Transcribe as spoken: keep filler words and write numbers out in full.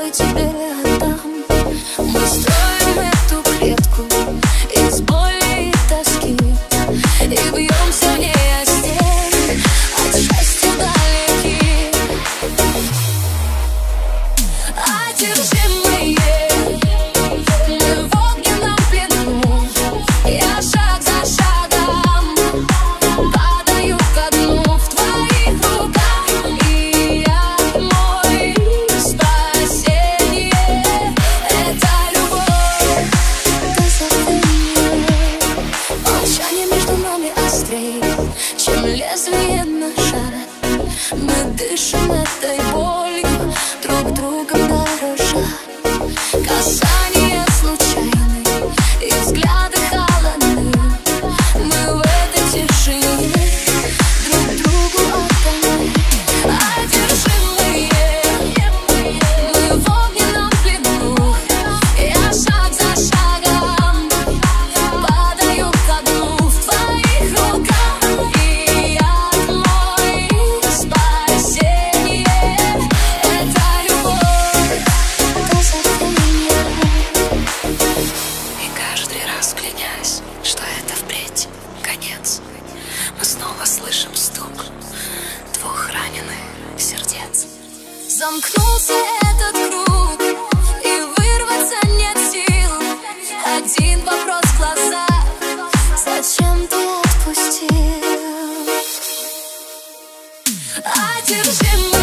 я тебе отдам. Мы строим эту клетку из боли и тоски и бьемся в ней о стены, от счастья далеки. Одержимые, мы в огненном плену. Я шаг за шагом падаю ко дну в твоих руках, и я мой спасение. Это любовь до забвения. Молчание между нами острее, чем лезвие ножа. Мы дышим этой болью, друг другом дорожа. Касания случайны и взгляды холодны. Мы в этой тишине друг другу отданы. Одержимые, мы в огненном плену. Я шаг за шагом падаю ко дну в твоих руках, и я мой спасение. Это любовь до забвения. И каждый раз клянясь, что это впредь конец, мы снова слышим стук двух раненых сердец. Замкнулся этот круг, и вырваться нет сил. Один вопрос в глазах: зачем ты отпустил? Одержимый.